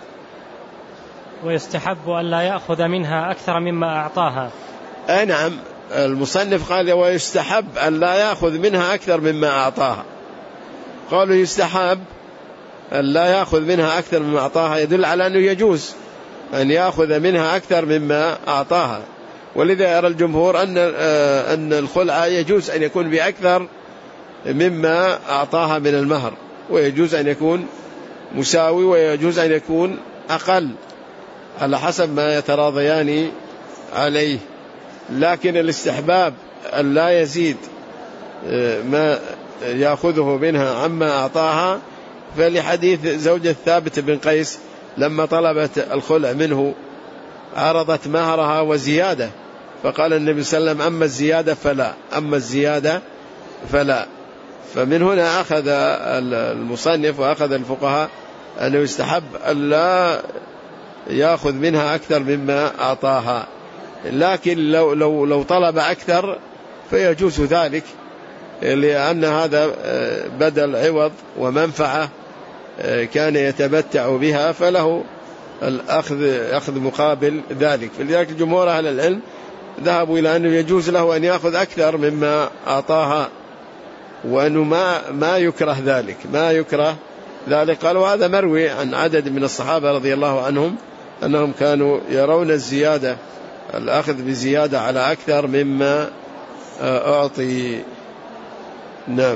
ويستحب أن لا يأخذ منها أكثر مما أعطاها. أي نعم، المصنف قال ويستحب أن لا يأخذ منها أكثر مما أعطاها. قالوا يستحب أن لا يأخذ منها أكثر مما أعطاها، يدل على أنه يجوز أن يأخذ منها أكثر مما أعطاها. ولذا يرى الجمهور أن أن الخلع يجوز أن يكون بأكثر مما أعطاها من المهر، ويجوز أن يكون مساوي، ويجوز أن يكون أقل على حسب ما يتراضيان عليه. لكن الاستحباب أن لا يزيد ما يأخذه منها عما أعطاها، فلحديث زوجة ثابت بن قيس لما طلبت الخلع منه عرضت مهرها وزيادة، فقال النبي صلى الله عليه وسلم أما الزيادة فلا أما الزيادة فلا. فمن هنا أخذ المصنف وأخذ الفقهاء أنه يستحب أن لا يأخذ منها أكثر مما أعطاها، لكن لو, لو, لو طلب أكثر فيجوز ذلك، لأن هذا بدل عوض ومنفعة كان يتمتع بها، فله الأخذ أخذ مقابل ذلك. فلذلك جمهور أهل العلم ذهبوا إلى أنه يجوز له أن يأخذ أكثر مما أعطاها، وأنه ما ما يكره ذلك ما يكره ذلك. قالوا هذا مروي عن عدد من الصحابة رضي الله عنهم أنهم كانوا يرون الزيادة، الأخذ بزيادة على أكثر مما أعطي. نعم.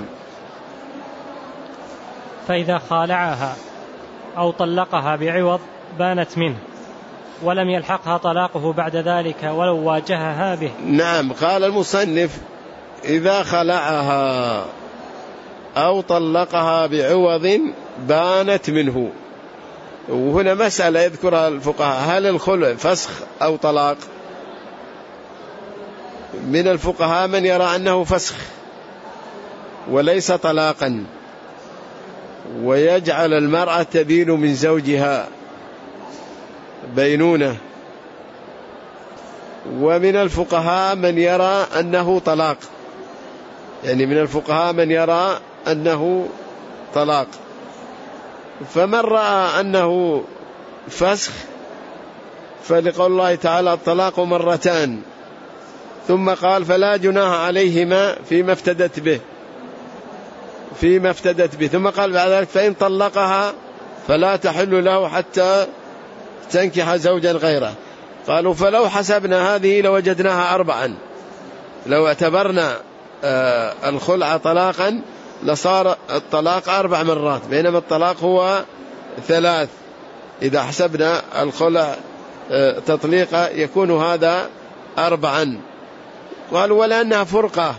فإذا خالعها أو طلقها بعوض بانت منه ولم يلحقها طلاقه بعد ذلك ولو واجهها به. نعم. قال المصنف إذا خلعها أو طلقها بعوض بانت منه. وهنا مسألة يذكرها الفقهاء، هل الخلع فسخ أو طلاق؟ من الفقهاء من يرى أنه فسخ وليس طلاقا، ويجعل المرأة تبين من زوجها بينونة. ومن الفقهاء من يرى أنه طلاق، يعني من الفقهاء من يرى أنه طلاق. فمن رأى أنه فسخ فلقول الله تعالى الطلاق مرتان، ثم قال فلا جناح عليهما فيما افتدت به فيما افتدت به ثم قال بعد ذلك فإن طلقها فلا تحل له حتى تنكح زوجا غيره. قالوا فلو حسبنا هذه لوجدناها أربعا، لو اعتبرنا الخلع طلاقا لصار الطلاق أربع مرات، بينما الطلاق هو ثلاث. إذا حسبنا الخلع تطليقا يكون هذا أربعا. قالوا ولأنها فرقة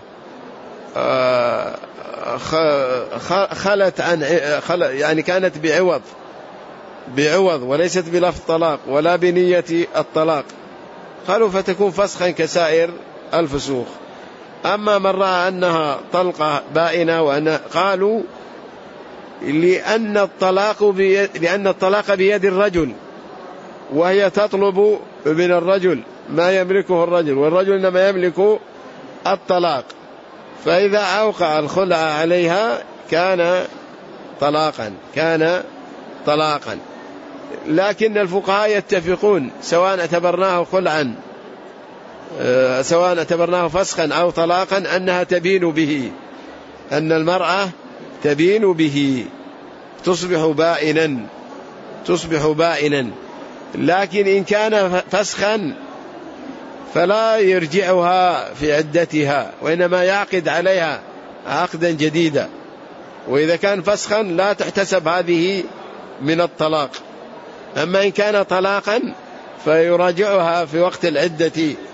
خلت عن يعني كانت بعوض بعوض وليست بلفظ طلاق ولا بنية الطلاق، قالوا فتكون فسخا كسائر الفسوخ. أما من رأى أنها طلقة بائنة وأن قالوا لأن الطلاق بيد لأن الطلاق بيد الرجل، وهي تطلب من الرجل ما يملكه الرجل، والرجل إنما يملك الطلاق، فإذا أوقع الخلع عليها كان طلاقا كان طلاقا. لكن الفقهاء يتفقون سواء اعتبرناه خلعا سواء اعتبرناه فسخا أو طلاقا أنها تبين به، أن المرأة تبين به تصبح بائنا تصبح بائنا. لكن إن كان فسخا فلا يرجعها في عدتها، وإنما يعقد عليها عقدا جديدا. وإذا كان فسخا لا تحتسب هذه من الطلاق. أما إن كان طلاقا فيراجعها في وقت العدة،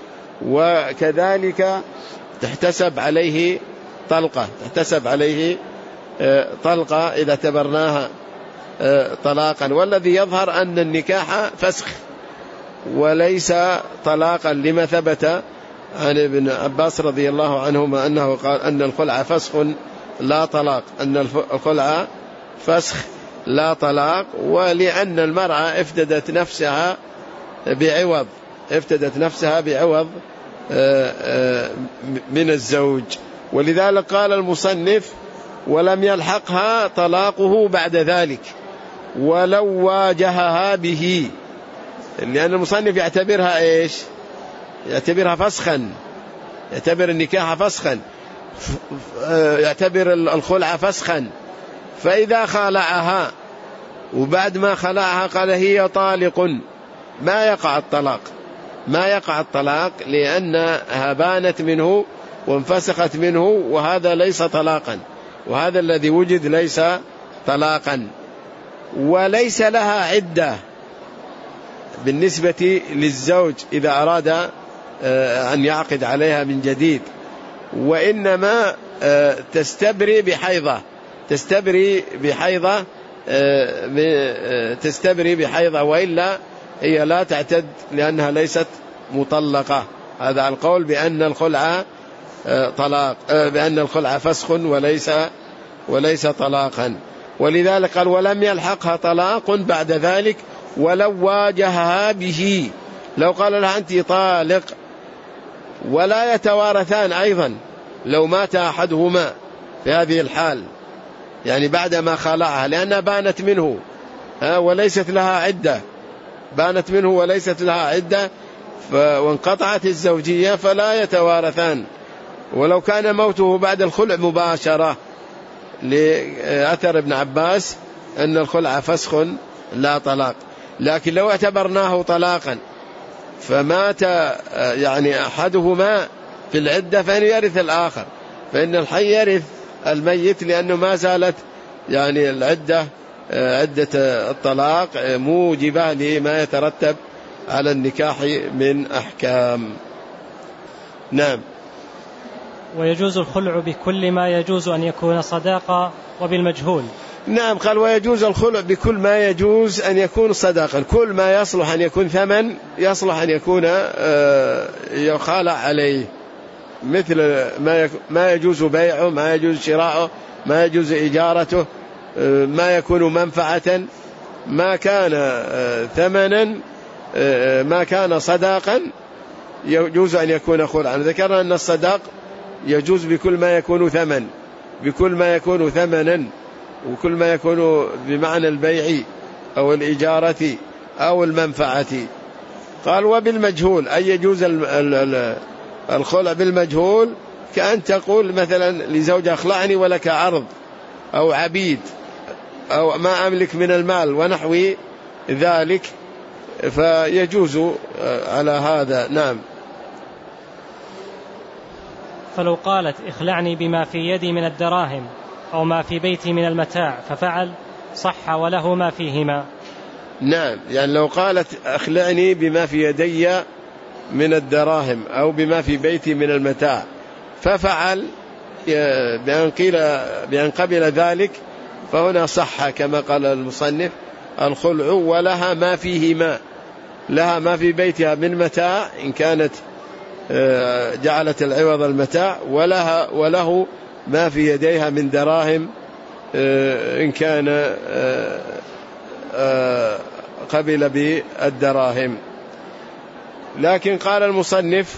وكذلك تحتسب عليه طلقة تحتسب عليه طلقة إذا اعتبرناها طلاقا. والذي يظهر أن النكاح فسخ وليس طلاقا، لما ثبت عن ابن عباس رضي الله عنهما أنه قال أن الخلع فسخ لا طلاق، أن الخلع فسخ لا طلاق، ولأن المرأة افتدت نفسها بعوض افتدت نفسها بعوض من الزوج. ولذلك قال المصنف ولم يلحقها طلاقه بعد ذلك ولو واجهها به، لأن المصنف يعتبرها إيش؟ يعتبرها فسخا، يعتبر النكاح فسخا، يعتبر الخلع فسخا. فإذا خلعها وبعد ما خلعها قال هي طالق، ما يقع الطلاق ما يقع الطلاق لأنها بانت منه وانفسخت منه، وهذا ليس طلاقا، وهذا الذي وجد ليس طلاقا. وليس لها عدة بالنسبة للزوج إذا أراد أن يعقد عليها من جديد، وإنما تستبري بحيضة تستبري بحيضة تستبري بحيضة وإلا هي لا تعتد لأنها ليست مطلقة. هذا القول بأن الخلع طلاق بأن الخلع فسخ وليس وليس طلاقا. ولذلك قال ولم يلحقها طلاق بعد ذلك ولو واجهها به، لو قال لها أنت طالق، ولا يتوارثان أيضا لو مات أحدهما في هذه الحال، يعني بعدما خلعها لأنها بانت منه وليست لها عدة بانت منه وليست لها عدة وانقطعت الزوجية فلا يتوارثان. ولو كان موته بعد الخلع مباشرة لأثر ابن عباس أن الخلع فسخ لا طلاق. لكن لو اعتبرناه طلاقا فمات يعني أحدهما في العدة فإن يرث الآخر، فإن الحي يرث الميت لأنه ما زالت يعني العدة عدة الطلاق موجبة لما يترتب على النكاح من أحكام. نعم. ويجوز الخلع بكل ما يجوز أن يكون صداقة وبالمجهول. نعم، قال ويجوز الخلع بكل ما يجوز أن يكون صداقا، كل ما يصلح أن يكون ثمن يصلح أن يكون يخالع عليه، مثل ما يجوز بيعه، ما يجوز شراءه، ما يجوز إجارته، ما يكون منفعة، ما كان ثمنا، ما كان صداقا يجوز أن يكون خلعا. ذكرنا أن الصداق يجوز بكل ما يكون ثمن بكل ما يكون ثمنا وكل ما يكون بمعنى البيع أو الإجارة أو المنفعة. قال وبالمجهول أي يجوز الخلع بالمجهول، كأن تقول مثلا لزوج أخلعني ولك عرض أو عبيد أو ما أملك من المال ونحو ذلك، فيجوز على هذا. نعم. فلو قالت اخلعني بما في يدي من الدراهم أو ما في بيتي من المتاع ففعل صح وله ما فيهما. نعم، يعني لو قالت اخلعني بما في يدي من الدراهم أو بما في بيتي من المتاع ففعل بأن قيل بأن قبل ذلك، فهنا صح كما قال المصنف الخلع ولها ما فيهما، لها ما في بيتها من متاع إن كانت جعلت العوض المتاع، ولها وله ما في يديها من دراهم إن كان قبل بالدراهم. لكن قال المصنف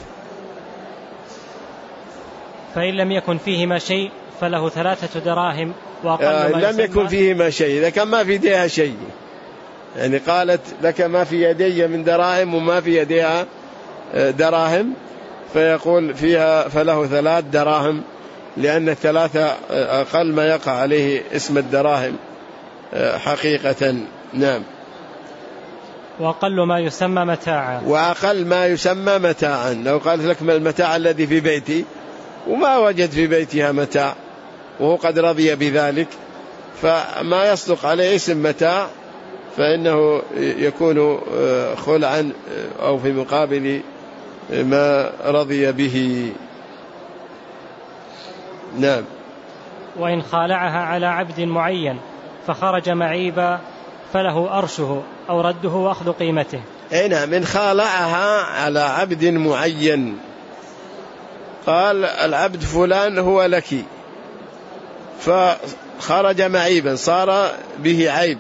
فإن لم يكن فيهما شيء فله ثلاثة دراهم وأقل آه ما لم يكن فيهما شيء، إذا كان ما في يديها شيء، يعني قالت لك ما في يدي من دراهم وما في يديها دراهم، فيقول فيها فله ثلاث دراهم، لأن الثلاثة أقل ما يقع عليه اسم الدراهم حقيقة. نعم. وأقل ما يسمى متاعا وأقل ما يسمى متاعا، لو قالت لك ما المتاع الذي في بيتي وما وجد في بيتها متاع وهو قد رضي بذلك، فما يصدق عليه اسم متاع فإنه يكون خلعا أو في مقابل ما رضي به. نعم. وإن خالعها على عبد معين فخرج معيبا فله أرشه أو رده وأخذ قيمته. أي نعم. إن خالعها على عبد معين، قال العبد فلان هو لك، فخرج معيبا صار به عيب،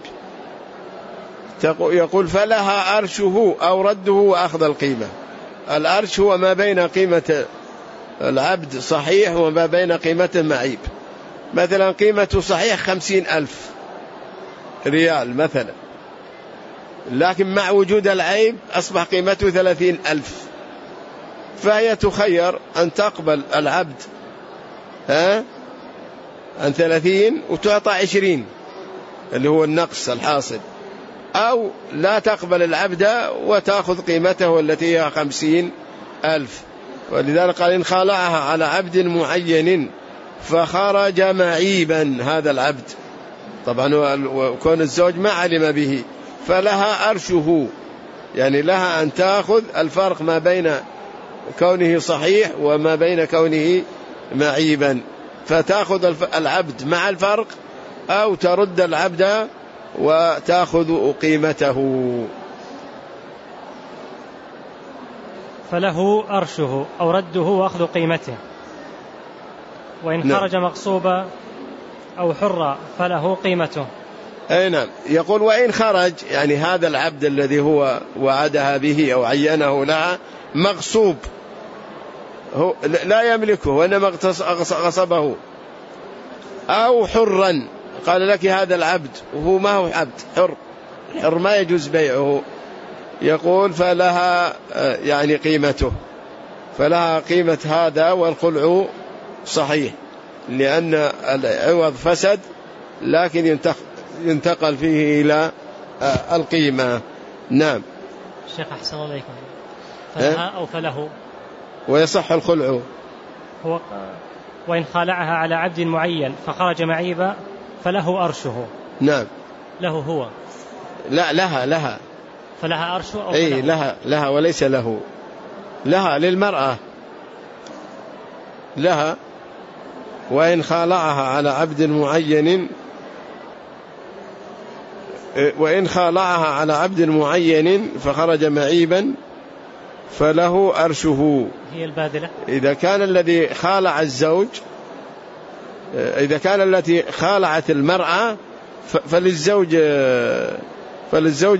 يقول فلها أرشه أو رده وأخذ القيمة. الأرش هو ما بين قيمة العبد صحيح وما بين قيمته معيب. مثلا قيمته صحيح خمسين ألف ريال مثلا، لكن مع وجود العيب أصبح قيمته ثلاثين ألف، فهي تخير أن تقبل العبد ها عن ثلاثين وتعطى عشرين اللي هو النقص الحاصل، أو لا تقبل العبد وتأخذ قيمته التي هي خمسين ألف. ولذلك قال إن خالعها على عبد معين فخرج معيبا هذا العبد، طبعا وكون الزوج ما علم به، فلها أرشه، يعني لها أن تأخذ الفرق ما بين كونه صحيح وما بين كونه معيبا، فتأخذ العبد مع الفرق أو ترد العبد وتأخذ قيمته. فله أرشه أو رده وأخذ قيمته. وإن خرج مغصوبا أو حرا فله قيمته. أي نعم. يقول وإن خرج، يعني هذا العبد الذي هو وعدها به أو عينه لها مغصوب، هو لا يملكه وإنما غصبه، أو حرا، قال لك هذا العبد وهو ما هو عبد، حر، حر ما يجوز بيعه، يقول فلها يعني قيمته، فلها قيمة هذا، والخلع صحيح لأن العوض فسد لكن ينتقل فيه إلى القيمة. نعم. الشيخ أحسن الله إليكم، فلها أو فله ويصح الخلع. هو وإن خالعها على عبد معين فخرج معيبا فله أرشه. نعم. له هو؟ لا، لها لها فلها أرشه أو أي لها لها وليس له، لها للمرأة لها. وإن خالعها على عبد معين وإن خالعها على عبد معين فخرج معيبا فله أرشه. هي البادلة. إذا كان الذي خالع الزوج، إذا كان التي خالعت المرأة فللزوج فللزوج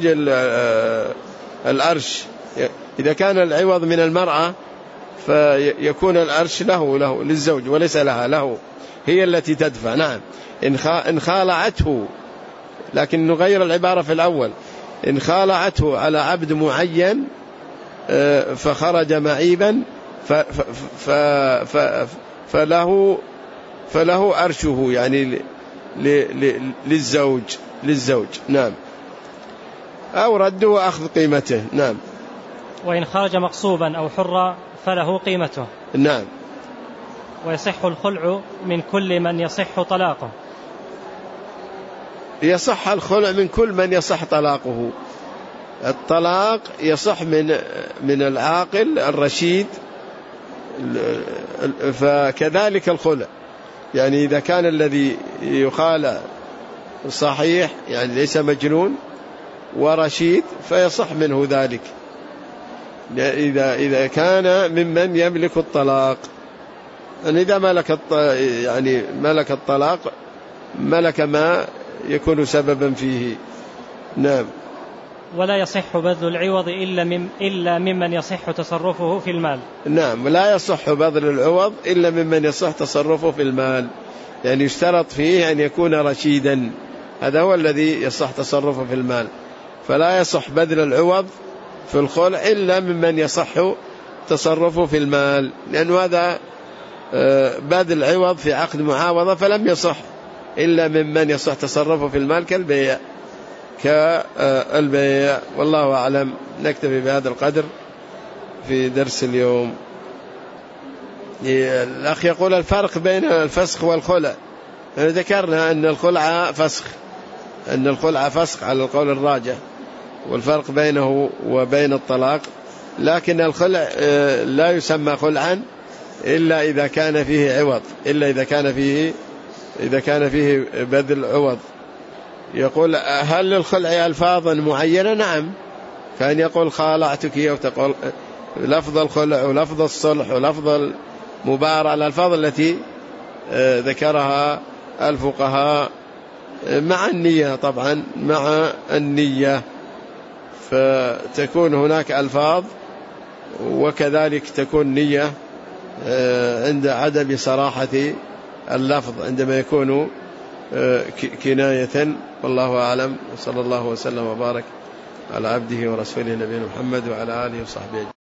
الأرش. إذا كان العوض من المرأة فيكون الأرش له له للزوج وليس لها، له، هي التي تدفع. نعم. إن خالعته، لكن نغير العبارة في الأول، إن خالعته على عبد معين فخرج معيبا فله فله أرشه، يعني للزوج للزوج. نعم. أو رده وأخذ قيمته. نعم. وإن خرج مغصوبا أو حرا فله قيمته. نعم. ويصح الخلع من كل من يصح طلاقه. يصح الخلع من كل من يصح طلاقه. الطلاق يصح من من العاقل الرشيد، فكذلك الخلع، يعني إذا كان الذي يخالع صحيح يعني ليس مجنون ورشيد فيصح منه ذلك، إذا إذا كان ممن يملك الطلاق. أن إذا ملك يعني ملك الطلاق ملك ما يكون سببا فيه. نعم. ولا يصح بذل العوض إلا من إلا ممن يصح تصرفه في المال. نعم. لا يصح بذل العوض إلا ممن يصح تصرفه في المال، يعني يشترط فيه أن يكون رشيدا، هذا هو الذي يصح تصرفه في المال. فلا يصح بذل العوض في الخلع إلا ممن يصح تصرفه في المال، لأن هذا بذل العوض في عقد معاوضة فلم يصح إلا ممن يصح تصرفه في المال كالبيع كالبيع. والله أعلم. نكتفي بهذا القدر في درس اليوم. الأخ يقول الفرق بين الفسخ والخلع. ذكرنا أن الخلع فسخ أن الخلع فسق على القول الراجح، والفرق بينه وبين الطلاق، لكن الخلع لا يسمى خلعا إلا إذا كان فيه عوض، إلا إذا كان فيه إذا كان فيه بذل عوض. يقول هل للخلع ألفاظا معينة؟ نعم، كان يقول خالعتك، وتقول لفظ الخلع ولفظ الصلح ولفظ المبارة، الألفاظ التي ذكرها الفقهاء مع النية، طبعا مع النية، فتكون هناك ألفاظ وكذلك تكون نية عند عدم صراحة اللفظ عندما يكون كناية. والله أعلم، وصلى الله وسلم وبارك على عبده ورسوله نبينا محمد وعلى آله وصحبه أجمعين.